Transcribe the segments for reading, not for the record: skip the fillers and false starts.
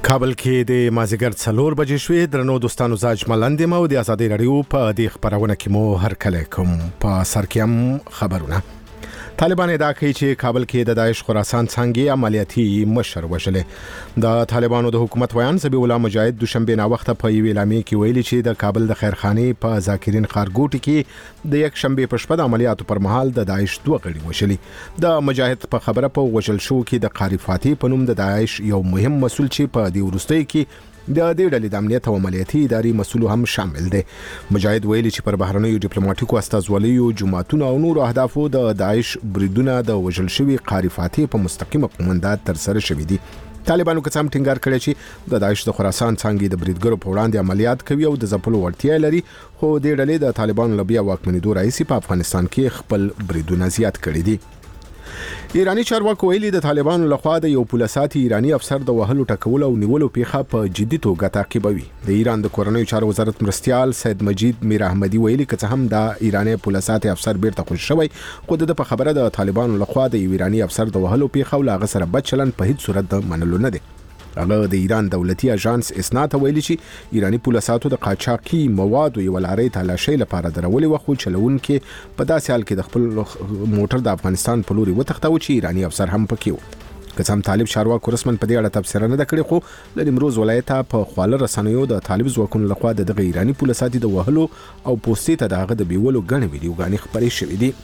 کابل کې د مازیګر 4 بجې شوې درنو دوستانو زاج ملندې مو د آزادۍ رادیو په دې خبرونه کې مو هر کله کوم په سر کې هم خبرونه. طالبان ادعا کوي چې کابل کې د داعش خراسان څنګه عملیاتي مشر وشلې. د طالبانو د حکومت ویان زبی الله مجاهد دوشنبه نا وخت په یوې اعلامیه کې ویلي چې د کابل د خیرخانې په ذاکرین خارګوټي کې د یک شنبه په شپه د عملیاتو پر مهال د داعش 2 غړي وشلې. د مجاهد په خبره په وژل شو کې د قاری فاتح په نوم د داعش یو مهم مسول چې په دې ورستۍ کې د دې ډلې د امنیت او عملیاتي اداري مسؤل هم شامل دي. مجاهد ویلي چې پر بهرنیو ډیپلوماټیکو استازولیو جماعتونو او نورو اهدافو د داعش بریدونه د وژل شوی قاری فاتح په مستقیمه قومندات تر سره شوې دي. طالبانو قسم ټینګار کړی چې د داعش د خراسان څنګه د بریدګرو په وړاندې عملیات کوي او د ځپلو وړتیا لري، خو د ډلې د طالبانو لبیا واکمنېدو رئیس په افغانستان کې خپل بریدونه زیات کړی دي. ایرانی چارواکو ویلي د طالبانو لخوا د یو پولیساتي ایرانی افسر د وهلو ټکول او نیولو پیښه په جدي توګه تعقیبوي. د ایران د کورنیو چارو وزارت مرستيال سید مجید میر احمدی ویلي چې هم د ایرانی پولیساتي افسر بیرته خوش شوی، خو د په خبره د طالبانو لخوا د ایرانی افسر د وهلو پیښه او لاغه سره بد چلند په هیڅ صورت د منلو نه دي. هغه د ایران دولتي اژانس اسنا ته ویلي چې ایرانی پولیساتو د قاچاقي موادو یو لارې تلاشي لپاره درولې وخت چلونکو په داسې حال کې د خپل موټر د افغانستان په لوري وتښتاو چې ایرانی افسر هم پکې و. قسم طالب چارواکو رسمن په دې اړه تبصره نه کړې، خو د نیمروز ولایت په خواله رسنیو د طالب ځواکونو لخوا د ایرانی پولیساتي د وهلو او پوسټي ته دغه د بیولو غنې ویډیوګانې خبرې شوې دي.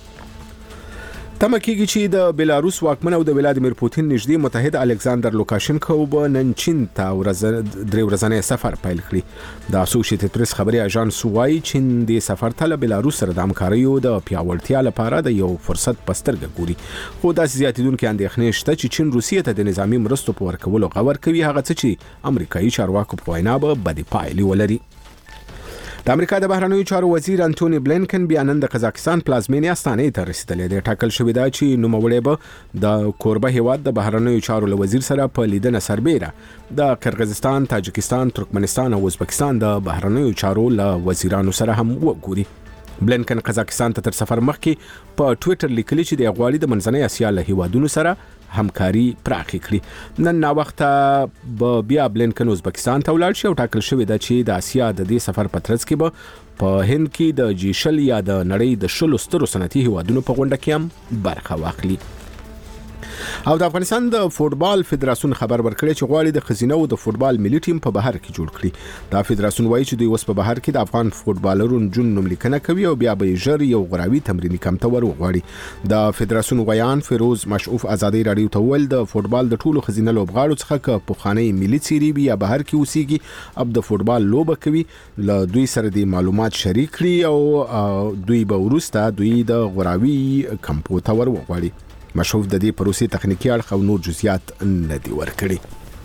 تمه کېږي چې د بیلاروس واکمن او د ولادیمیر پوتین نږدې متحد الکساندر لوکاشنکو به نن چین ته درې ورځنی سفر پیل کړي. د اسوسییټډ پریس خبري اژانس وايي چین د سفر ته له بیلاروس سره د همکاریو د پیاوړتیا لپاره د یو فرصت پسترګه ګوري، خو داسې زیاتیدونکو اندېښنې شته چې چین روسیې ته د نظامی مرستو په ورکولو غور کوي، هغه څه چې امریکایي چارواکو په وینا به بدې پایلې ولري. د امریکا د بهرنیو چارو وزیر انټونی بلینکن بیا نن د قزاقستان پلازمینې استانې ته رسیدلی دی. ټاکل شوې ده چې نوموړی به د کوربه هیواد د بهرنیو چارو له وزیر سره په لیدنه سربېره د قرغیزستان، تاجکستان، ترکمنستان او ازبکستان د بهرنیو چارو له وزیرانو سره هم وګوري. بلینکن قزاقستان ته تر سفر مخکې په ټوئیټر لیکلي چې د غواړي د منځنۍ اسیا له هیوادونو سره همکاري پراخه کړي. نن نا وخت به بیا بلینکن ازبکستان ته ولاړ شي او ټاکل شوې ده چې د اسیا د دې سفر په ترڅ کې به په هند کې د جیشل یا د نړۍ د 10 سترو صنعتي هیوادونو په غونډه کې هم برخه واخلي. او د افغانستان د فوتبال فدراسیون خبر ورکړی چې غواړي د خزینه او د فوتبال ملي ټیم په بهر کې جوړ کړي. دا فدراسیون وایي چې دوی اوس په بهر کې د افغان فوتبالرونو جون نوملیکنه کوي او بیا به ژر یو غراوي تمرینی کمپ ته ورغواړي. د فدراسیون ویان فیروز مشعوف آزادۍ رادیو ته ول د فوتبال د ټولو خزینه لوبغاړو څخه که په خانه ملي سيري یا بهر کې اوسېږي اب د فوتبال لوبه کوي له دوی سره د معلومات شریک کړي او دوی به ورسته دوی د غراوي کمپ ته ورغواړي. مشهور د دې پروسې تخنیکی اړخ او نور جزئیات نه دي ورکړي.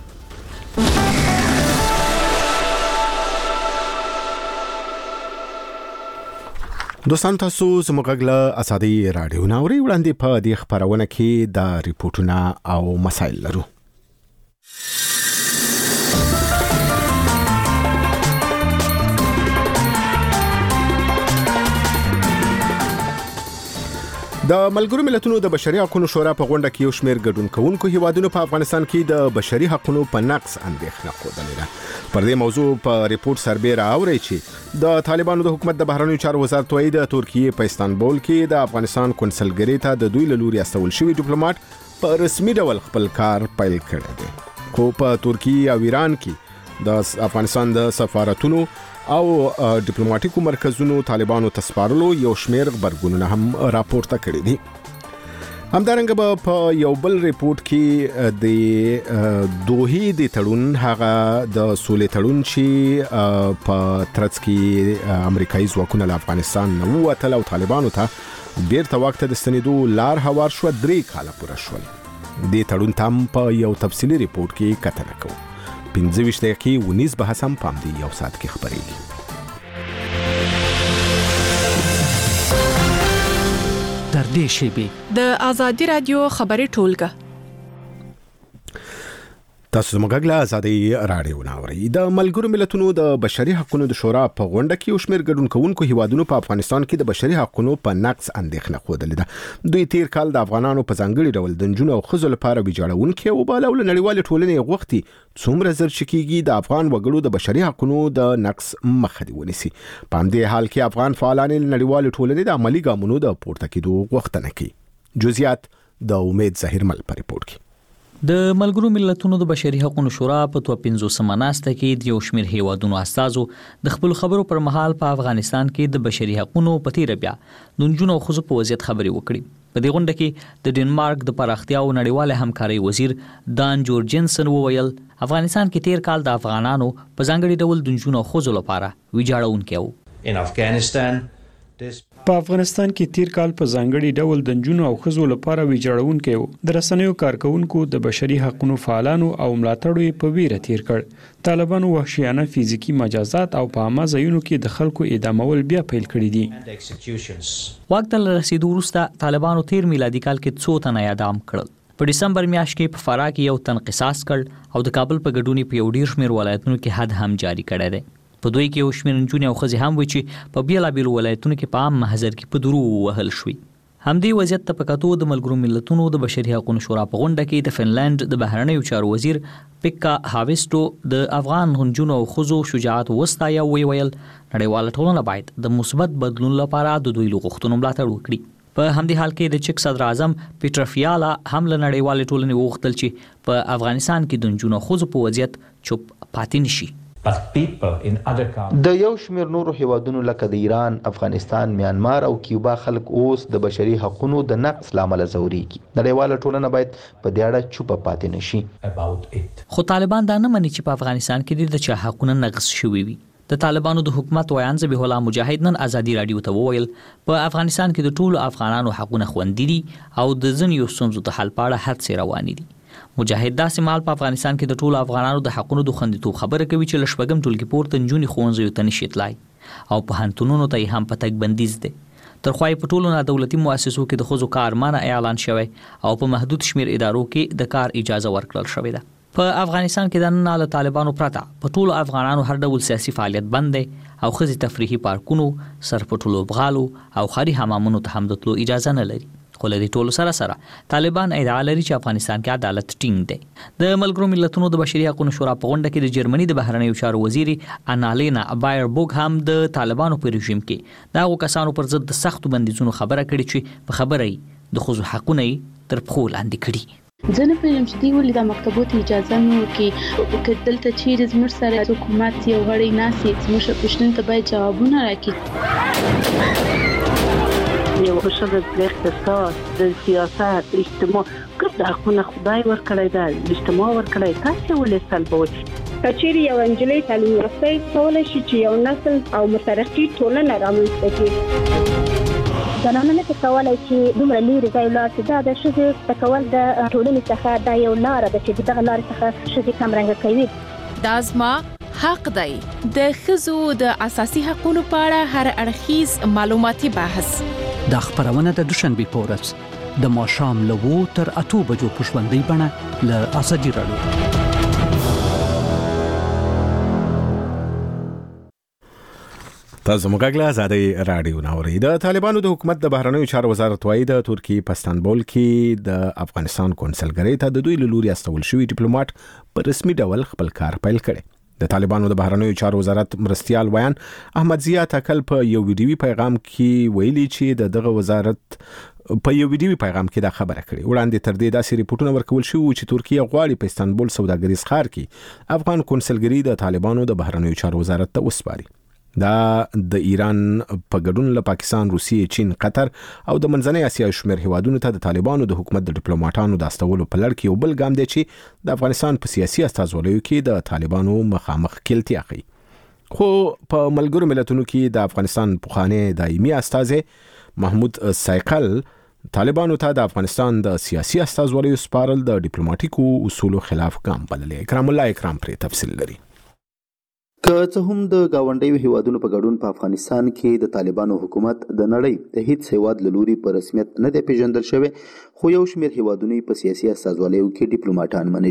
دوستان تاسو زموږ غږ له آزادۍ رادیو ناوري وړاندې په دې خبرونه کې د ریپورتونه او مسایل لرو. د ملګرو ملتونو د بشري حقوقو شورا په غونډه کې یو شمېر ګډون کوونکو هیوادونو په افغانستان کې د بشري حقوقو په نقص اندېښنه خوده. پر دې موضوع په ریپورت سربېره اوري چې د طالبانو د حکومت د بهرنیو چارو وزارت وايي د ترکیې په استانبول کې د افغانستان کنسلګری ته د دوی له لوري استول شوی ډیپلوماټ په رسمي ډول خپل کار پیل کړی دی، خو په ترکیې او ایران کې د افغانستان د سفارتونو او ډیپلوماټیکو مرکزونو طالبانو تسپارلو یو شمېر خبرګونونه هم راپورته کړي دي. همدارنګه به په یو بل ریپورت کې د دوحې د تړون هغه د سولې تړون چې په ترڅ کې امریکایي ځواکونه له افغانستان نه ووتل او طالبانو ته بیرته واک ته د ستنېدو لار هوار شو 3 کاله پوره شول. د تړون تم په یو تفصیلي ریپورت کې کتنه کوو. 15 دقیقې ونیز بحث هم پام دی یو ساعت کې خبرېږي. در دې شیبې د آزادۍ رادیو خبري ټولګه تاسو زموږ له ازادي رادیو ناوړي د ملګرو ملتونو د بشري حقوقو د شورا په غونډه کې یو شمېر ګډونکوونکو هیوادونو په افغانستان کې د بشري حقوقو په نقض اندېښنه خوده ده. دوی تیر کال د افغانانو په ځانګړي ډول د نجونو او ښځو لپاره ویجاړونکي او بل نړیوال ټولنې غوښتي څومره زر شکیږي د افغان وګړو د بشري حقوقو د نقض مخه دی ونیسي. په همدې حال کې افغان فعالان نړیوال ټولنې د عملی ګامونو د پورته کېدو غوښتنه کوي. جزئیات د امید ظاهرمل په ریپورت کې. د ملګرو ملتونو د بشري حقوقو شورا په 25 ناسته کې د یو شمېر هیوادونو استازو د خپل خبرو پر مهال په افغانستان کې د بشري حقوقو په تیر بیا د نجونو او ښځو په وضعیت خبرې وکړي. په دې غونډه کې د ډنمارک د پراختیا او نړیواله همکارۍ وزیر دان جورجنسن وویل افغانستان کې تیر کال د افغانانو په ځانګړي ډول د نجونو او ښځو لپاره ویجاړونکي وو. په افغانستان کې تیر کال په ځانګړي ډول د نجونو او ښځو لپاره ویجاړونکي وو. د رسنیو کارکونکو د بشري حقوقو فعالانو او ملاتړو په ویره تیر کړ. طالبانو وحشیانه فزیکی مجازات او په عامه ځایونو کې د خلکو اعدامول بیا پیل کړي دي. وخت له رسیدو وروسته طالبانو تیر میلادي کال کې څو تنه اعدام کړل. په دسمبر میاشت کې په فراه کې یو تن قصاص کړ او د کابل په ګډونی په یو ډیر شمېر ولایتونو کې حد هم جاری کړی دی. په دوی کې یو شمېر نجونې او ښځې هم وي چې په بیلابیلو ولایتونو کې په عام محضر کې په درو وهل شوي. همدې وضعیت ته په کتو د ملګرو ملتونو د بشري حقوقو شورا په غونډه کې د فنلند د بهرنیو چارو وزیر پیکا هاویسټو د افغان نجونو او ښځو شجاعت وستایه ویل نړیواله ټولنه باید د مثبت بدلون لپاره د دوی غوښتنو ملاتړ وکړي. په همدې حال کې د چک صدر اعظم پیټر فیالا هم له نړیوالې ټولنې وغوښتل چې په افغانستان کې د نجونو او ښځو په وضعیت چوپ پاتې نشي. د یو شمېر نورو هیوادونو لکه د ایران، افغانستان، میانمار او کیوبا خلک اوس د بشري حقوقو د نقض لامل ځوريږي. نړیواله ټولنه باید په دې اړه چوپ پاتې نشي. خو طالبان دا نه مني چې په افغانستان کې د چا حقوقونه نقض شوي وي. د طالبانو د حکومت ویان ذبیح الله مجاهد نن ازادي رادیو ته وویل په افغانستان کې د ټولو افغانانو حقوقونه خوندي دي او د ځینو ستونزو د حل په اړه هڅې روانې دي. مجاهد داسې مال په افغانستان کې د ټولو افغانانو د حقوقو د خوندیتوب خبره کوي چې له شپږم ټولګي پورته نجونې ښوونځیو ته نشي تلای او پوهنتونونو ته یې هم په تګ بندیز دی. تر خوا یې په ټولو نادولتي مؤسسو کې د ښځو کار منع اعلان شوی او په محدود شمېر ادارو کې د کار اجازه ورکړل شوې ده. په افغانستان کې د نن له طالبانو پرته په ټولو افغانانو هر ډول سیاسي فعالیت بند دی او ښځې تفریحي پارکونو، سرپټو لوبغالو او ښاري حمامونو ته هم د تلو اجازه نه لري. خو له دې ټولو سره طالبان ادعا لري چې افغانستان کې عدالت ټینګ دی. د ملګرو ملتونو د بشري حقوقو شورا په غونډه کې د جرمني د بهرنیو چارو وزیر انالینا بایربوګ هم د طالبانو په رژیم کې د هغو کسانو پر ضد د سختو بندیزونو خبره کړې چې په خبره د ښځو حقونه تر پښو لاندې کړي. زه نه پوهیږم چې دوی ولې د مکتبو ته اجازه نه ورکوي. که دلته چیرې زموږ سره حکومت یو غړی ناست وي زموږ پوښتنو ته باید جوابونه راکړي. یو ښځه د اقتصاد، د سیاست، اجتماع ګډ حقونه خدای ورکړی دی، اجتماع ورکړی، تاسو ولې سلبوئ؟ کچېرې یو نجلۍ تعلیم یافته کولی شي چې یو نسل او مترقي ټولنه رامنځته کړي. زنانه نه کولی چې دومره لرې ځای ولاړ شي. دا د ښځې زده کول د ټولنې څخه دا یو لاره ده چې دغه لارې څخه ښځې کمرنګه کوي. دا زما حق دی. د ښځو د اساسي حقوقو په اړه هر اړخیز معلوماتي بحث دا خبرونه د دوشنبه په ورځ د ماښام له 2 تر 8 بجو په ژوندۍ بڼه له ازادي رادیو. تاسو موږ له ازادي رادیو ناوړي. د طالبانو د حکومت د بهرنیو چارو وزارت وايي د ترکیې په استانبول کې د افغانستان کونسلګرۍ ته د دوی له لوري استول شوی ډیپلوماټ په رسمي ډول خپل کار پیل کړي. د طالبانو د بهرنیو چارو وزارت مرستیال ویان احمد ضیا تکل په یو ویډیوي پیغام کې ویلي چې دغه وزارت په یو ویډیوي پیغام کې دا خبره کړې. وړاندې تر دې داسې ریپورتونه ورکول شوي چې ترکیه غواړي په استانبول سوداګریز ښار کې افغان کونسلګرۍ د طالبانو د بهرنیو چارو وزارت ته وسپاري. دا د ایران په ګډون له پاکستان، روسیې، چین، قطر او د منځنۍ اسیا شمېر هیوادونو ته د طالبانو د حکومت د ډیپلوماټانو د استولو په لړ کې یو بل ګام دی چې د افغانستان په سیاسي استازولیو کې د طالبانو مخامخ کېلتیا کوي. خو په ملګرو ملتونو کې د افغانستان پخوانی دایمي استازی محمود سایقل طالبانو ته د افغانستان د سیاسي استازولیو سپارل د ډیپلوماټیکو اصولو خلاف ګام بللی. اکرام الله اکرام پرې تفصیل لري. که څه هم د گاونډیو هیوادونو په ګډون په افغانستان کې د طالبانو حکومت د نړۍ د هیڅ هیواد له لوري په رسمیت نه دی پیژندل شوی، خو یو شمېر هیوادونه په سیاسي استازولیو کې ډیپلوماټان منلي.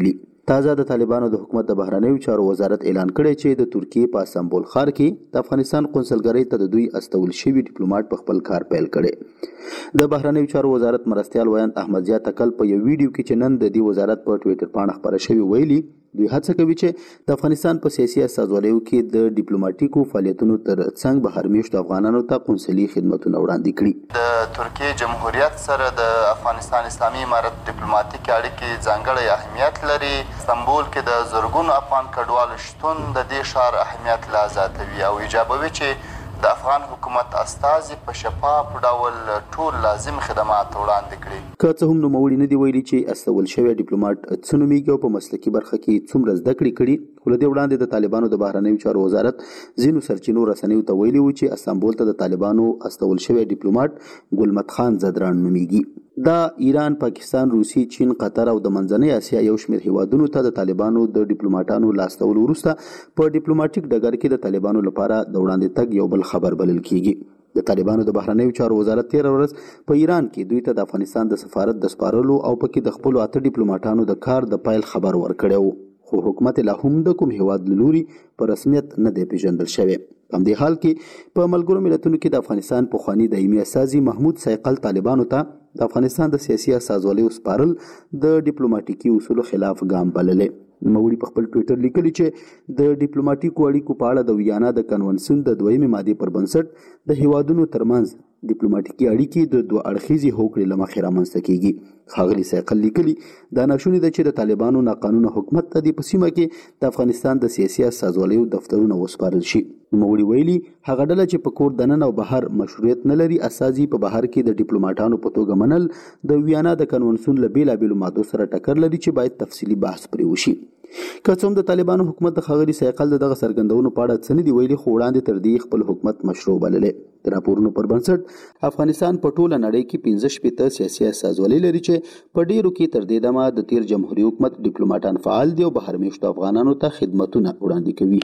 تازه د طالبانو د حکومت د بهرنیو چارو وزارت اعلان کړی چې د ترکیې په استانبول ښار کې د افغانستان قونسلګرۍ ته د دوی استول شوي ډیپلوماټ په خپل کار پیل کړي. د بهرنیو چارو وزارت مرستیال ویان احمد ضیا تکل په یو ویډیو کې چې نن د دې وزارت په ټویټر باندې خبره شوې ویلي دوی هڅه کوي چې د افغانستان په سیاسي استازولیو کې د ډیپلوماټیکو فعالیتونو تر څنګ بهر میشتو افغانانو ته قونسلي خدمتونه وړاندې کړي. د ترکیې جمهوریت سره د افغانستان اسلامي امارت ډیپلوماټیک اړیکې ځانګړی اهمیت لري. استانبول کې د زرګونو افغان کډوالو شتون د دې ښار اهمیت لا زیاتوي او ایجابوي چې د افغان حکومت استازي په شفاف ډول ټول لازم خدمات وړاندې کړي. که څه هم نوموړي نه دی ویلي چې استول شوی ډیپلوماټ څه نومیږي او په مسلکي برخه کې څومره زده کړې کړي، خو له دې وړاندې د طالبانو د بهرنیو چارو وزارت ځینو سرچینو رسنیو ته ویلي و چې استانبول ته د طالبانو استول شوی ډیپلوماټ ګلمت خان زدران نومیږي. دا ایران، پاکستان، روسي، چین، قطر او د منځنۍ اسیا یو شمېر هیوادونو ته د طالبانو د ډیپلوماټانو لاستولو وروسته په ډیپلوماټیک ډګر کې د طالبانو لپاره د وړاندې تګ یو بل خبر بلل کیږي. د طالبانو د بهرنیو چارو وزارت 13 ورځ په ایران کې دوی ته د افغانستان د سفارت د سپارلو او پکې د خپل 8 ډیپلوماټانو د کار د پایل خبر ورکړی و، خو حکومت لا هم د کوم هیواد لوري په رسمیت نه دی پیژندل شوی. په همدې حال کې په ملګرو ملتونو کې د افغانستان پخوانی دایمي استازي محمود سایقل طالبانو ته د افغانستان د سیاسي استازولیو سپارل د ډیپلوماټیکي اصولو خلاف ګام بللې. نوموړي په خپل ټویټر لیکلي چې د ډیپلوماټیکو اړیکو په اړه د ویانا د کنونسیون د 2مې مادې پر بنسټ د هیوادونو ترمنځ ډیپلوماټیکي اړیکې د دوه اړخیزې هوکړې له مخې رامنځته کیږي. ښاغلي سایقل لیکلي دا ناشونې ده چې د طالبانو ناقانونه حکومت ته د په سیمه کې د افغانستان د سیاسي استازولیو دفترونه وسپارل شي. نوموړي ویلي هغه ډله چې په کور دننه او بهر مشروعیت نه لري استازي په بهر کې د ډیپلوماټانو په توګه منل د ویانا د کنونسیون له بیلابیلو مادو سره ټکر لري چې باید تفصیلي بحث پرې وشي. که څه هم د طالبانو حکومت د ښاغلي سایقل دغه څرګندونو په اړه څه نه دي ویلي، خو وړاندې تر دې خپل حکومت مشروع بللې. د راپورونو پر بنسټ افغانستان په ټوله نړۍ کې 15 سیاسي استازولۍ لري چې په ډیرو کې تر دې دمه د تیر جمهوریت حکومت ډیپلوماټان فعال دي او بهر میشتو افغانانو ته خدمتونه وړاندې کوي.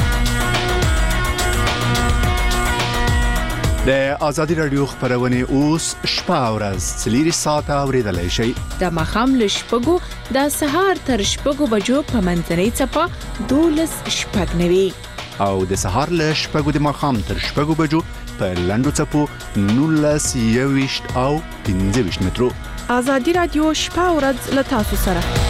د آزادي رادیو خبرونه اوس شپه او ورځ 4 ساعته اوریدلای شئ. د ماښام له شپږو د سهار تر شپږو بجو په منځنۍ څپه 12:09 او د سهار له شپږو د ماښام تر شپږو بجو په لنډو څپو 19:20 او 15 مترو. آزادي رادیو شپه او ورځ له تاسو سره.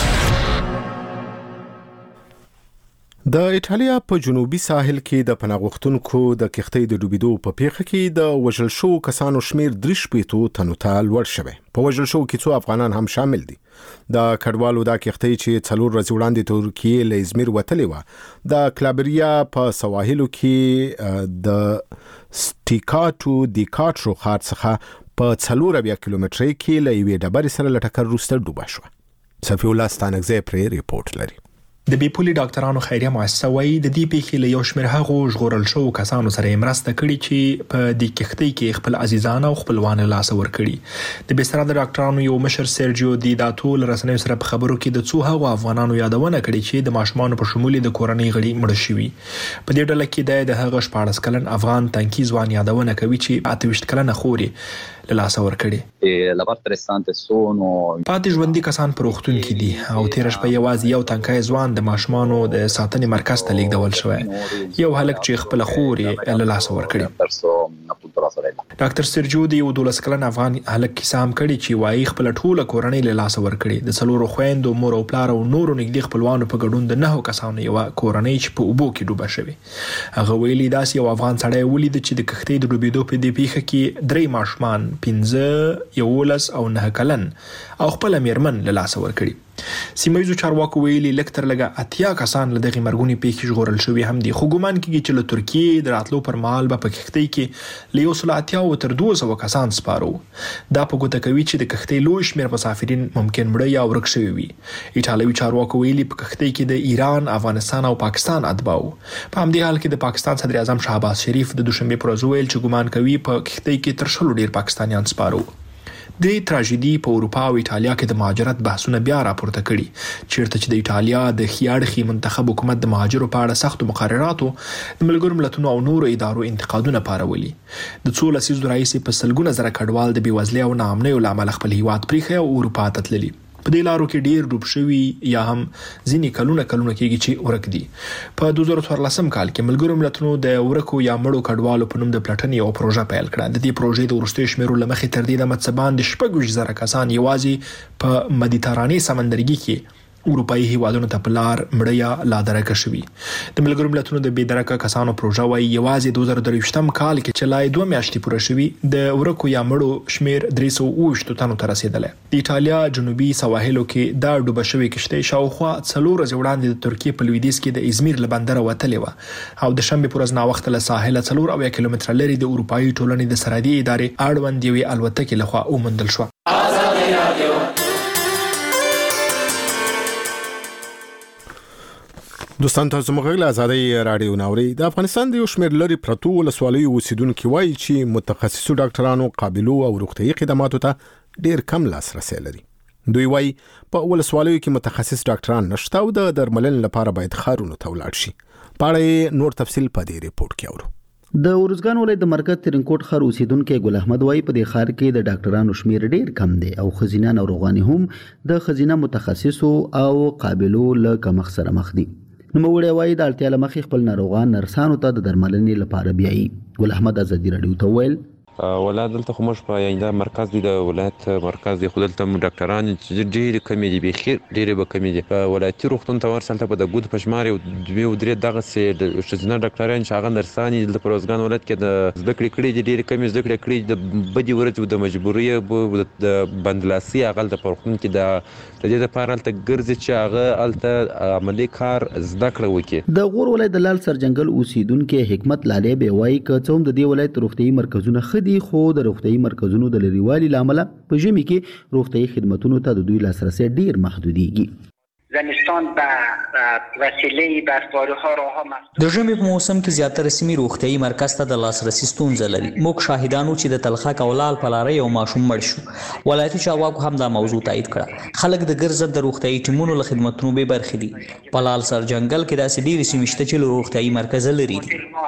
د ایټالیا په جنوبي ساحل کې د پناهغوښتونکو د کښتۍ د ډوبېدو په پیښه کې د وژل شو کسانو شمیر 3 تنو ته لوړ شوی. په وژل شو کې 2 افغانان هم شامل دي. د کډوالو د کښتۍ چې 4 ورځې وړاندې ترکیې له ازمیر وتلې و د کلابریا په سواحلو کې د سټیکاټو د کاټرو ښار څخه په 4 کیلومترۍ کې له یوې ډبرې سره لټکر وروسته ډوبه شوه. صفی الله ستانکزی پرې ریپورت لري. د بیپولي ډاکټرانو خیریه مؤسسه وايي د دې پیښې له یو شمېر هغو ژغورل شوو کسانو سره مرسته کړې چې په دې کښتۍ کې خپل عزیزان او خپلوان لاس ورکړي. د بستر د ډاکټرانو یو مشر سرجیو دی داتو رسنیو سره په خبرو کې د څو هغو افغانانو یادونه کړې چې د ماشومان په شمول د کورنۍ غړي مړ شوي. په دې ډله کې د هغه 14 کلن افغان تنکي ځوان یادونه کوي چې 28 کلنه خوري لاس ورکړي. پاتې ژوندۍ کسان په روغتون کې دي او تیر شپه یوازې یو تنکي ځوان د ماشومانو د ساتنې مرکز ته لیږدول شوی. یو هلک چې خپل خوري لاس ورکړي. ډاکټر سرجیو دی یو 12 کلن افغان هلک کیسه هم کړي چې وايي خپل ټوله کورنۍ لاس ورکړي. د 4 خويندو مور او پلار او نورو نږدې خپلوانو په ګډون د 9 کسانو یو کورنۍ چې په اوبو کې ډوبه شوی. هغه ویلي داسې یو افغان سړی ولید چې د کښتۍ د ډوبېدو په دې پیښه کې 3 ماشومان 15 11 او 9 کلن او خپل میرمن له لاس ورکړي. سیمایي چارواکو ویلي لکتر لګه 80 کسان له دغه مرګونی پیښې ژغورل شوی هم دي. خو ګومان کیږي چې له ترکیې د راتلو پر مهال به په کښتۍ کې له 180 تر 200 کسان سپارو. دا په ګوته کوي چې د کښتۍ لوی شمېر مسافرین ممکن مړه یا ورک شوي وي. ایټالوي چارواکو ویلي په کښتۍ کې د ایران، افغانستان او پاکستان اتباع. په همدې حال کې د پاکستان صدر اعظم شهباز شریف د دوشنبه پر ورځ ویل چې ګومان کوي په کښتۍ کې تر 100 ډیر پاکستانیان سپارو. د تراژیدي په اروپا او ایټالیا کې د مهاجرت بحثونه بیا راپورته کړي، چیرته چې د ایټالیا د خیاړخي منتخب حکومت د مهاجرو په اړه سخت مقرراتو د ملګرو ملتونو او نورو ادارو انتقادونه پارولي. د 2 لسیزو راهیسې په سلګونه زره کډوال د بېوزلۍ او ناامنۍ له امله خپل هیواد پریښی او اروپا ته تللي. په دې لارو کې ډیر ډوب شوي یا هم ځینې کلونه کېږي چې ورک دي. په 2014 کال کې ملګرو ملتونو د ورکو یا مړو کډوالو په نوم د پلټنې یو پروژه پیل کړه. د دې پروژې د وروستیو شمیرو له مخې تر دې د متسبان د 6,000 کسان یوازې په مدیترانې سمندرګي کې اروپایي هیوادونو ته په لار مړه یا لادرکه شوي. د ملګرو ملتونو د بېدرکه کسانو پروژه وايي یوازې 2023 کال کې چې لا 2 میاشتې پوره شوي د ورکو یا مړو شمیر 320 تنو ته رسیدلی. د ایټالیا جنوبي سواحلو کې دا ډوبه شوې کشتۍ شاوخوا 4 ورځې وړاندې د ترکیې په لویدیځ کې د ازمیر له بندره وتلې وه او د شنبې پر ورځ ناوخته له ساحله 4 کیلومتره لرې د اروپایي ټولنې د سرحدي ادارې اړوند یوې الوتکې لخوا وموندل شوه. دوستان تاسو موږ له آزادۍ رادیو ناوري. د افغانستان د یو شمېر لري پرتو ولسوالیو اوسیدونکو وایي چې متخصصو ډاکټرانو قابلو او روغتيایي خدماتو ته ډیر کم لاسرسي لري. دوی وایي په ولسوالیو کې متخصص ډاکټران نشته او د درملنې لپاره باید ښارونو ته ولاړ شي. په اړه نور تفصیل په دې ریپورت کې اورو. د ورزګان ولایت د مرکز ترنکوټ ښار اوسیدونکو ګل احمد وایي په دې ښار کې د ډاکټرانو شمیر ډیر کم دی او خزینه ناروغان هم د خزینه متخصصو او قابلو له کمښت سره مخ دي. نوموړی وایي د اړتیا له مخې خپل ناروغان نرسانو ته د درملنې لپاره بیایي. ګل احمد ازادي رادیو ته وویل ولایت دلته خو موږ په یعنی دا مرکز دی د ولایت مرکز دی خو دلته ډاکټران چې ډېر کمې دي بخیر ډېر به کمې دي. په ولایتي روغتون ته ورسلته په د ګود په شمار 2-3 دغه سه د ښځینه ډاکټران چې هغه نرساني د پروزګان ولایت کې د زده کړې کړې دي ډېر کمې زده کړې کړې د بدی ورځ د مجبوري د بندلاسي هغه د پروغتون کې د دې لپاره تل ګرځي چې هغه الته عملی کار زده کړو وکړي. د غور ولایت د لال سرجنګل اوسیدونکو حکمت لالی به وایي که څوم د دې ولایت روغتيایي مرکزونه خدي خو د روغتيایي مرکزونو د لريوالي لامل په ژمي کې روغتيایي خدماتونو ته د دوی لاسرسي ډیر محدوديږي. زمستان به وسیله برقراری ها راهها مفتوح. د ژمي په موسم کې زیاتره سیمې روغتيایي مرکز ته د لاسرسي ستونزه لري. موږ شاهدانو چې د تلخک او لال پلاره یو ماشوم مړ شو. ولایتي چارواکو هم دا موضوع تایید کړه. خلک د ګرځب د روغتيایي ټیمونو له خدماتونو به برخې دي. په لال سرجنګل کې داسې ډېرې سیمې شته چې روغتيایي مرکز لري.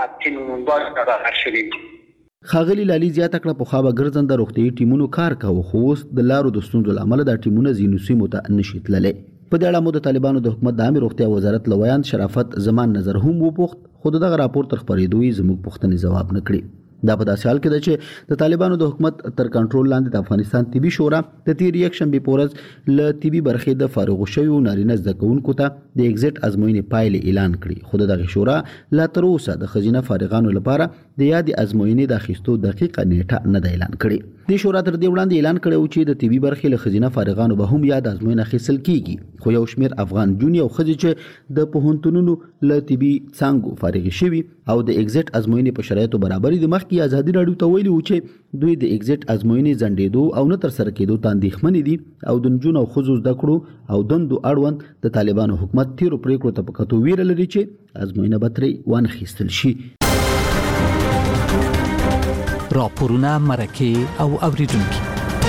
خاغلی لالي زیاته کړه په خابه ګرځنده روغتيایي ټیمونو کار کاوه خو اوس د لارو د ستونزو لامل د ټیمونو ځینو سیمو ته نشي تللی. په دې اړه مو د طالبانو د حکومت د عامه روغتیا وزارت لویان شرافت زمان نظر هم وپوښت خو دغه راپور تر خبرېدوی زموږ پوښتنې جواب نکړي. دا په داسې حال کې ده چې د طالبانو د حکومت تر کنټرول لاندې د افغانستان طبي شورا د تیر یک شنبه پورز ل طبي برخې د فارغ شویو نارینه زده کوونکو ته د ایگزټ ازموینې پایلې اعلان کړي. خو دغه شورا لا تر اوسه د خزینه فارغانو لپاره د یاد ازموینې د اخیستو دقیقه نیټه نه اعلان کړي. د شورا تر دې وړاندې اعلان کړی چې د طبي برخې له خزینه فارغانو به هم یاد ازموینه اخیستل کیږي. خو یو شمیر افغان جونی او خځې چې د پوهنتونونو له طبي څانګو فارغ شوي او د ایگزټ ازموینې په شرایطو برابرې د مخکې آزادي راډیو ته ویلي و چې دوی د ایگزټ ازموینې ځنډېدو او نه تر سره کېدو ته اندېښمنې دي او د نجونو او ښځو زده کړو او دندو اړوند د طالبانو حکومت تیرو پریکړو ته په کتو ویره لري چې ازموینه به ترې وانخیستل شي. راپورونه مرکه او اوریدونکي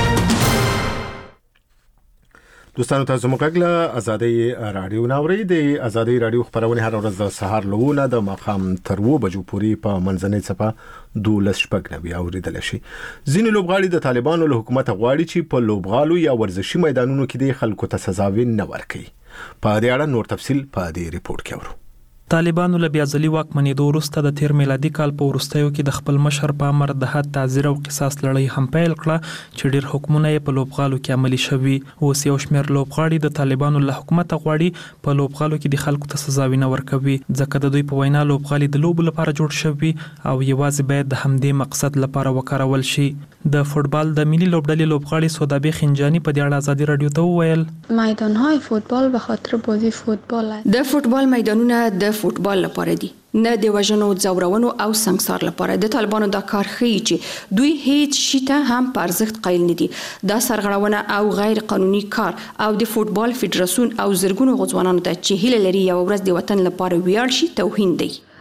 دوستانو تاسو موږ له آزادۍ رادیو ناوري. د آزادۍ رادیو خبرونه هر ورځ د سهار لونه د ماښام تر 2 بجو پورې په منځنۍ صفه 12:90 اوریدل شي. ځینې لوبغاړي د طالبانو له حکومت غواړي چې په لوبغالو یا ورزشي میدانونو کې د خلکو ته سزاوي نه ورکړي. په دې اړه نور تفصیل په دې ریپورت کې اورو. طالبانو له بیا ځلي واکمنېدو وروسته د تیر میلادي کال په وروستیو کې د خپل مشر په امر د حد تعزیر او قصاص لړۍ هم پیل کړه چې ډېر حکمونه یې په لوبغالو کې عملي شوي. اوس یو شمېر لوبغاړي د طالبانو له حکومت غواړي په لوبغالو کې د خلکو ته سزاوي نه ورکوي ځکه د دوی په وینا لوبغالي د لوبو لپاره جوړ شوي او یوازې باید د همدې مقصد لپاره وکارول شي. د فوتبال د ملي لوبډلې لوبغاړي سودابي خنجانی په دې اړه آزادي رادیو ته وویل میدان‌های فوتبال به خاطر بازی فوتبال است. د فوتبال میدانونه د فوتبال لپاره دي نه د وژنو ځورونو او سنگسار لپاره. د طالبانو دا کار ښیي چې دوی هیڅ شي ته هم په ارزښت قایل نه دي. دا سرغړونه او غیر قانوني کار او د فوتبال فدراسیون او زرګونو غوځوانانو ته چې هیله لري یو ورځ د وطن لپاره ویاړ شي توهین دی.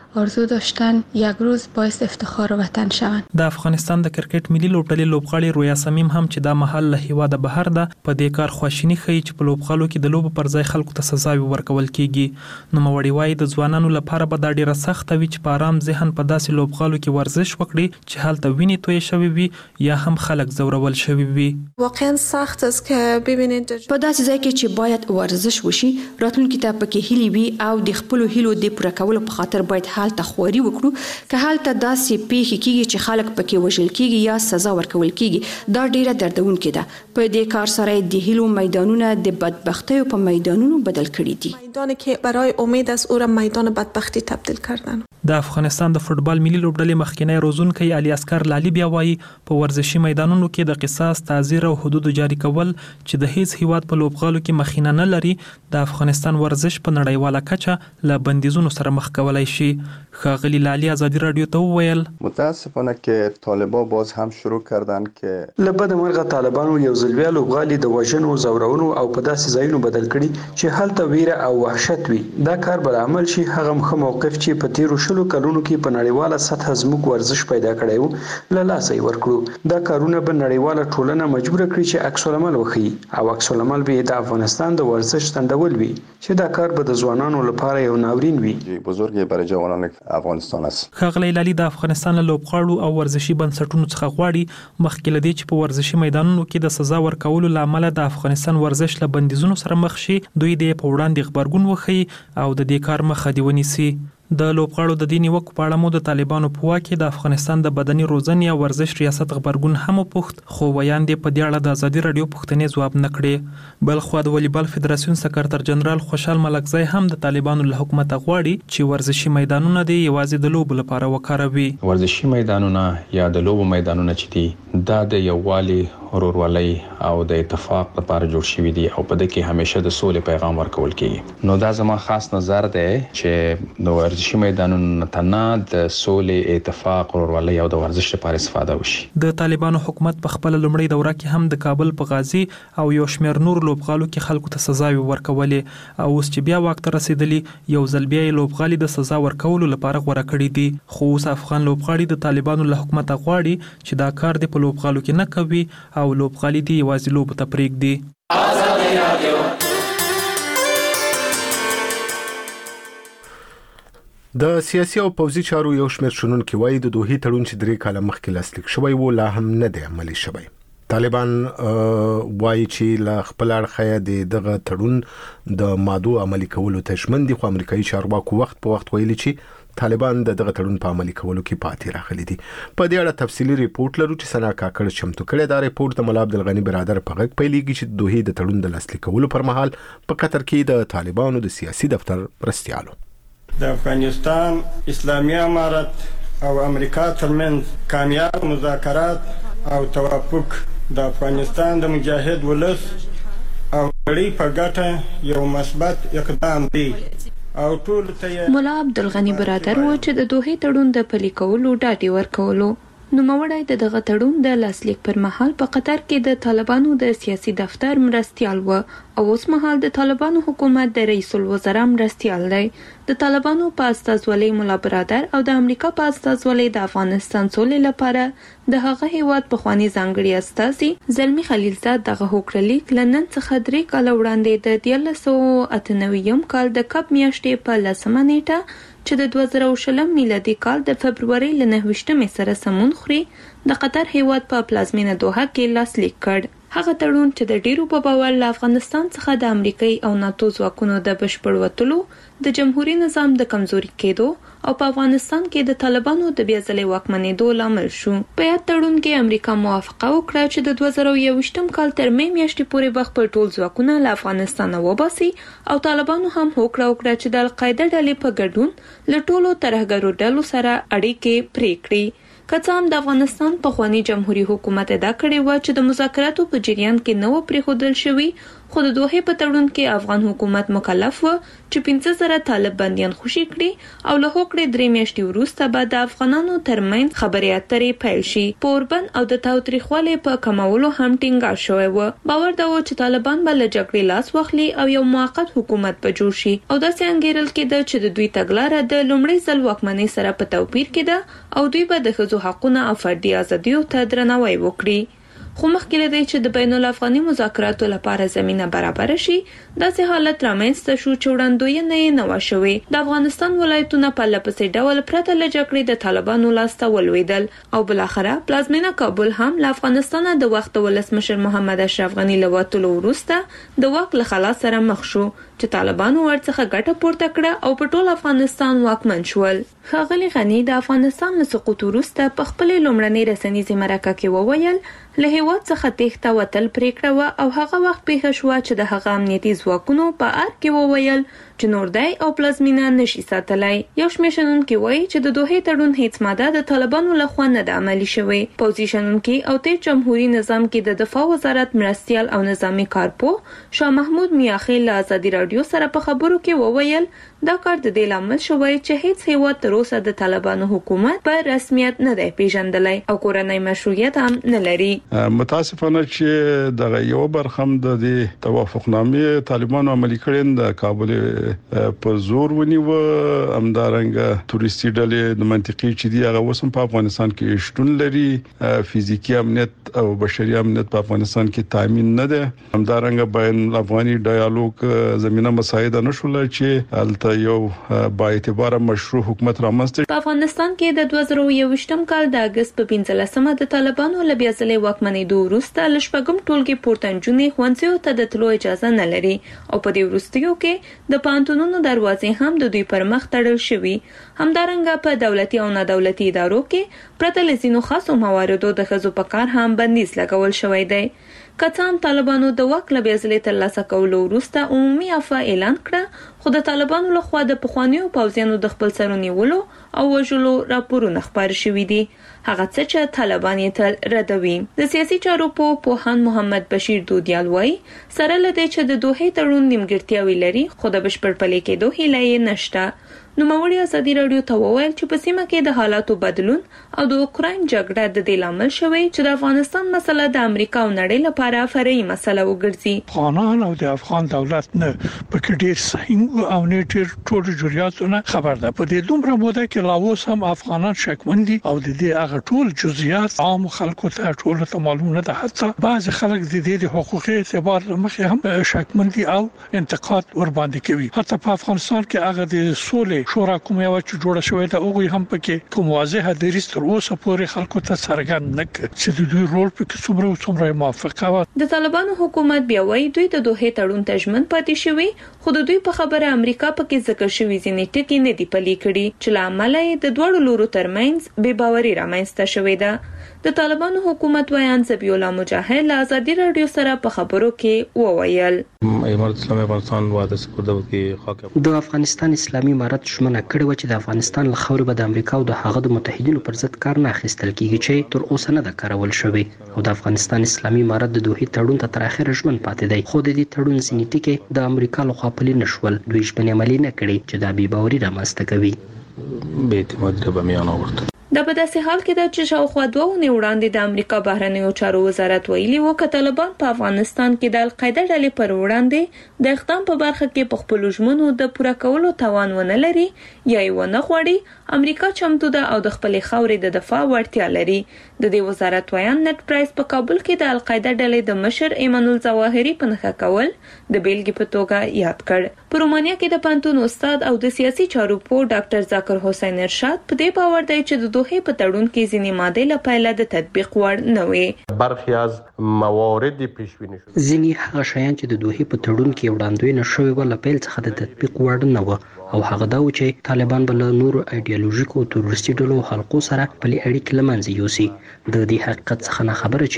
آرزو داشتن یک روز باعث افتخار وطن شوند. د افغانستان د کرکټ ملي لوبډلې لوبغاړي رویا سمیم هم چې دا محل له هیواده بهر ده په دې کار خواشینی ښیي چې په لوبغالو کې د لوبو پر ځای خلکو ته سزاوي ورکول کیږي. نو موري وايي د ځوانانو لپاره به دا ډیره سخت وي چې په آرام ذهن په داسې لوبغالو کې ورزش وکړي چې هلته ویني توی شوی وي یا هم خلک زورول شوی وي. واقعا سخت است که ببینید په داسې ځای کې چې باید ورزش وشي راتلونکي ته پکې هیلې وي او د خپل هیلو د پوره کولو په خاطر باید هلته خوري وکړو. که هلته داسې پیښې کیږي چې خلک پکې وژل کیږي یا سزا ورکول کیږي دا ډیره دردونکې ده. په دې کار سره د هیلو میدانونه د بدبختیو په میدانونو بدل کړي دي. میدانی که برای امید است او را میدان بدبختی تبدیل کردن. د افغانستان د فوتبال ملي لوبډلې مخکینی روزونکی علي اصغر لالي بیا وایي په ورزشي میدانونو کې د قصاص تعزیر او حدود جاری کول چې د هیڅ هیواد په لوبغالو کې مخینه نه لري د افغانستان ورزش په نړیواله کچه له بندیزونو سره مخ کولای شي. ښاغلي لالي ازادي رادیو ته وویل متاسفانه که طالبان باز هم شروع کردن که لبد مرغه طالبانو یو ځل بیا لوبغالي د وژنو زورونو او په داسې ځایونو بدل کړي چې هلته ویره او وحشت وي. دا کار بل عمل شي هغه مخه موقف چې په تیرو شلو کلونو کې په نړیواله سطح زموږ ورزش پیدا کړی وو له لاسه یې ورکړو. دا کارونه به نړیواله ټولنه مجبور کړي چې عکس العمل وکړي او عکس العمل به د افغانستان د ورزش ستندول وي چې دا کار به د ځوانانو لپاره یو ناورین وي. بزرگی برای جوانان افغانستان است. ښاغلی لالي د افغانستان له لوبغاړو او ورزشي بنسټونو څخه غواړي مخکې له دې چې په ورزشي میدانونو کې د سزا ورکولو له امله د افغانستان ورزش له بندیزونو سره مخ شي دوی د په وړاندې غبرګون وښيي او د دې کار مخه دی ونیسي. د لوبغاړو د دې نیوکو په اړه مو د طالبانو په واک کې د افغانستان د بدني روزنې او ورزش ریاست غبرګون هم وپوښت خو ویاند په دې اړه د ازادي رادیو پوښتنې ځواب نه کړې. بل خو د والیبال فدراسیون سکرټر جنرال خوشحال ملکزی هم د طالبانو له حکومت غواړي چې ورزشي میدانونه دی یوازې د لوبو لپاره وکاروي. ورزشي میدانونه یا د لوبو میدانونه چې دي دا د یووالي ورورولۍ او د اتفاق لپاره جوړ شوي دي او په دې کې همیشه د سولې پیغام ورکول کیږي. نو دا زما خاص نظر دی چې د ورزشي میدانونو نه د سولې اتفاق ورورولۍ او د ورزش لپاره استفاده وشي. د طالبانو حکومت په خپل لومړی دوره کې هم د کابل په غازی او یو شمېر نور لوبغالو کې خلکو ته سزاوي ورکولې او اوس چې بیا وخت رسیدلی یو ځل بیا لوبغالي د سزا ورکولو لپاره غوړه کړی دي. خو اوس افغان لوبغاړي د طالبانو له حکومت غواړي چې دا کار د په لوبغالو کې نه کوي او لوبغالي دی یوازې لوبو ته پرېږدي. د سیاسي او پوځي چارو یو شمېر شنونکي وایي د دوحې تړون چې 3 کاله مخکې لاسلیک شوی و لا هم نه دی عملي شوی. طالبان وایي چې له خپل اړخه دغه تړون د مادو عملي کولو ته ژمن دي خو امریکایي چارواکو وخت په وخت ویلي چې طالبان دغه تړون په عملي کولو کې پاتې راغلي دي. په دې اړه تفصیلی ریپورت لرو چې سنا کاکړ چمتو کړی. دا ریپورت د مولا عبدالغنی برادر په غږ پیلېږي چې د دوحې د تړون د لاسلیک کولو پر مهال په قطر کې د طالبانو د سیاسي دفتر مرستیالو د افغانستان اسلامي امارت او امریکا ترمنځ کامیاب مذاکرات او توافق د افغانستان د مجاهد ولس او لړۍ په ګټه یو مثبت اقدام دی او ټول ته مولا عبدالغنی برادر و چې د دوحې تړون د پلي کولو ډاډ ورکولو. نوموړی د دغه تړون د لاسلیک پر مهال په قطر کې د طالبانو د سیاسي دفتر مرستیال و او اوس مهال د طالبانو حکومت د رئیس الوزرا مرستیال دی. د طالبانو په استازولۍ مولا برادر او د امریکا په استازولۍ د افغانستان سولې لپاره د هغه هیواد پخوانی ځانګړي استازي زلمی خلیلزاد دغه هوکړلیک لنن څخه 3 کال وړاندې د 1998 کال د کب میاشتې په 10 نیټه چې د 2020 میلادي کال د فبرवरी ل 29 سره سمون خوري د قطر هیواد په پلازمینه دوحه کې لاسلیک کړ. هغه تړون چې د ډیرو په باور له افغانستان څخه د امریکای او ناتو ځواکونو د بشپړ وټلو د جمهوریت نظام د کمزوري کېدو او په افغانستان کې د طالبانو د بیا ځلې واکمنېدو لامل شو. په یاد تړون کې امریکا موافقه وکړه چې د 2021 کال تر مې میاشتې پورې به خپل ټول ځواکونه له افغانستان وباسي او طالبانو هم وکړه چې د القاعده ډلې په ګډون له ټولو ترهګرو ډلو سره اړیکې پرې کړي. که څه هم د افغانستان پخوانی جمهوریت حکومت ادعا کړې و چې د مذاکراتو په جریان کې نو پرېښودل شوی خو د دوحې په تړون کې افغان حکومت مکلف و چې 15,000 طالب بنديان خوشي کړي او له هوکړې 3 میاشتې وروسته به د افغانانو ترمنځ خبرې اترې پیل شي. په اوربند او د تاوتریخوالي په کمولو هم ټینګار شوی و. باور دا و چې طالبان به له جګړې لاس واخلي او یو موقت حکومت به جوړ شي او داسې انګیرل کېده چې د دوی تګلاره د لومړي ځل واکمنۍ سره په توپیر کېده او دوی به د ښځو حقونه او فردي ازادیو ته درناوی وکړي. خو مخکې له دې چې د بین الافغاني مذاکراتو لپاره زمينه برابر شي داسې حالت رامنځته شو چې وړاندوینه یې نه و شوې. د افغانستان ولایتونه په لپسې ډول پرته له جګړې د طالبانو لاسته ولوېدل او بلاخره پلازمینه کابل هم له افغانستان د وخت ولسمشر محمد اشرف غنی له وټولو وروسته د واک له خلاص سره مخ شو چې طالبانو ورڅخه ګټه پورته کړه او په ټول افغانستان واکمن شول. ښاغلي غنی د افغانستان له سقوط وروسته په خپل لومړنۍ رسنیزې مرکه کې وویل له هیواد څخه تېښته وتل پریکړه و او هغه وخت پیښه شوه چې د هغه امنیتي ځواکونو په ار کې وویل چې نور دی او پلازمینه نشي ساتلای. یو شمېر شنونکي وایي چې د دوحې تړون هیڅ ماده د طالبانو لخوا نه ده عملي شوې. پوځي شنونکي او تیر جمهوریت نظام کې د دفاع وزارت مرستیال او نظامی کارپوه شاه محمود میاخیل له ازادي رادیو سره په خبرو کې وویل دا کار د دې لامل شوی چې هیڅ هیواد تر اوسه د طالبانو حکومت په رسمیت نه دی پیژندلی او کورنۍ مشروعیت هم نه لري. متاسفانه چې د یو برخم د توافقنامې طالبانو عملي کړي د کابل په زور ونیو همدارنګه توريستي ډلې د منطقي چې دی هغه وسم په افغانستان کې شتون لري. فزیکی امنیت او بشري امنیت په افغانستان کې تامین نه ده. همدارنګه بین افغاني ډایالوګ زمينه مساعده نشول چې الته یو با اعتبار مشروع حکومت رامنځته. په افغانستان کې د 2021م کال د اگست په 15مه د طالبانو له بیا ځلې واکمنېدو وروسته له شپږم ټولګي پورتنجونې ښوونځیو ته د تلو اجازه نه لري او په دې وروستیو کې د پانتونونو دروازې هم د دوی پر مخ تړل شوي. همدارنګه په دولتي او نه دولتي ادارو کې پرته له ځینو خاصو مواردو د ښځو په کار هم بندیز لګول شوی دی. که څه هم طالبانو د واک له بیا ځلې ترلاسه کولو وروسته عمومي عفوه اعلان کړه خو د طالبانو لخوا د پخوانیو پوځیانو د خپل سرو نیولو او وژلو راپورونه خپاره شوي دي. هغه څه چې طالبان یې تل ردوي. د سیاسي چارو پوهاند محمد بشیر دودیال وایي سره له دې چې د دوحې تړون نیمګړتیاوې لري خو د بشپړ پلي کېدو هیله یې نشته. نوموړي ازادي رادیو ته وویل چې په سیمه کې د حالاتو بدلون او د اوکراین جګړه د دې لامل شوی چې د افغانستان مسله د امریکا او نړۍ لپاره فرعي مسله وګرځي. افغانان او د افغان دولت نه پکې ډیر صحیح او نه ډیر ټول جزئیاتونه خبر ده. په دې دومره موده کې لا اوس هم افغانان شکمن دي او د دې هغه ټول جزئیات عام خلکو ته ټول ته معلوم نه ده. حتی بعض خلک د دې د حقوقي اعتبار مخې هم شکمن دي او انتقاد ور باندې کوي. حتی په افغانستان کې هغه د سولې شورا کومه یو چې جوړه شوې ده هغه هم پکې کوم واضحه دریس تر اوسه پورې خلکو ته څرګند نه کړ چې د دوی رول پکې څومره موافقه و. د طالبانو حکومت بیا وایي دوی د دوحې تړون ته ژمن پاتې شوی خو د دوی په خبره امریکا پکې ذکر شوی ځینې ټکي نه دی پلي کړي چې لامل یې د دوړو لورو ترمنځ بې باوري رامنځته شوې ده. د طالبانو حکومت ویان ذبیح الله مجاهد له ازادي رادیو سره په خبرو کې وویل امارت اسلامي افغانستان واده سپارده کې خاک د افغانستان اسلامي امارت ژمنه کړې و چې د افغانستان له خاورې به د امریکا او د هغه د متحدینو پر ضد کار نه اخیستل کیږي چې تر اوسه نه ده کارول شوی او د افغانستان اسلامي امارت د دوحې تړون ته تر اخره ژمن پاتې دی خو د دې تړون ځینې ټکي د امریکا لخوا پلي نشول. دوی ژمنې عملي نه کړې چې دا بې باوري رامنځته کوي. به اعتمادي به میان آورد. دا په داسې حال کې ده چې شاوخوا 2 اونۍ وړاندې د امریکا بهرنیو چارو وزارت ویلي و چې طالبان په افغانستان کې د القاعده ډلې پر وړاندې د اقدام په برخه کې په خپل ژمنو د پوره کولو توان ونه لري یا یې ونه غواړي. امریکا چمتو ده او د خپل خاورې د دفاع وړتیا لري. د دې وزارت ویان نت پرایس په کابل کې د القاعده ډلې د مشر ایمان الظواهری په نښه کول د بیلګې په توګه یاد کړ. په رومانیا کې د پانتون استاد او د سیاسي چارو پوه ډاکټر ذاکر حسین ارشاد په دې باور دی چې د دوحې په تړون کې ځینې مادې له پیله د تطبیق وړ نه وي. برخی از موارد پیشبینی شده ځینې هغه شیان چې د دوحې په تړون کې وړاندوینه شوې و له پیل څخه د تطبیق وړ نه و او هغه دا و چې طالبان به له نورو ایډیالوژیکو او تروریستي ډلو حلقو سره خپلې اړیکې له منځه یوسي. د دې حقیقت څخه نه خبره چې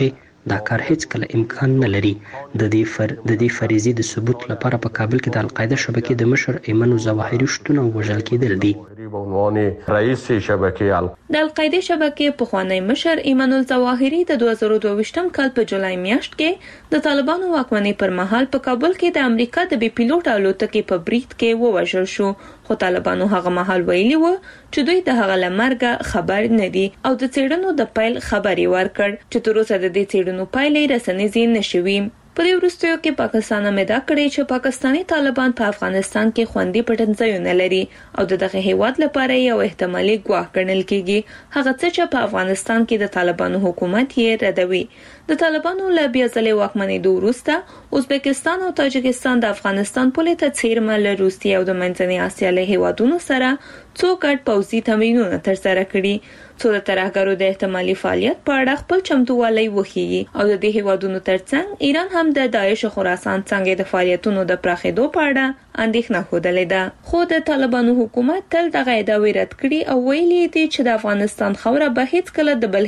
دا کار هیڅ کله امکان نه لري. د دې فریضې د ثبوت لپاره په کابل کې د القاعده شبکې د مشر ایمن الظواهري شتون او وژل کېدل دي. رئیس شبکې د القاعده شبکې پخوانی مشر ایمن الظواهري د 2022م کال په جولای میاشت کې د طالبانو واکمنۍ پر مهال په کابل کې د امریکا د بي پیلوټ الوتکې په برید کې ووژل شو، خو طالبانو هغه مهال ویلي و چې دوی د هغه لمرګه خبر نه دي او د څېړنو د پیل خبري ورکړ چې تر اوسه د دې څېړنو پایلې رسنیزې نشوي. په دې وروستیو کې پاکستان امدا کړی چې پاکستانی طالبان په افغانستان کې خوندي پټنځایونه لري او دغه هیواد لپاره یو احتمالي ګواښ ګڼل کیږي. هغه څه چې په افغانستان کې د طالبانو حکومت یې ردوي. د طالبانو له بیا ځلې واکمنۍ وروسته ازبکستان او تاجکستان د افغانستان پولې ته څیرمه له روسیې او د منځنۍ اسیا له هیوادونو سره څو ګډ پوځي تمرینونه ترسره کړي، څو د ترهګرو د احتمالي فعالیت په اړه خپل چمتووالی وښيي او د دې هیوادونو ترڅنګ ایران هم د داعش خراسان څنګه د فعالیتونو د پراخېدو په اړه اندېښنه خوده ده. خو د طالبانو حکومت تل دغه ادعاوې رد کړي او ویلي دي چې د افغانستان خوره به هیڅ کله د بل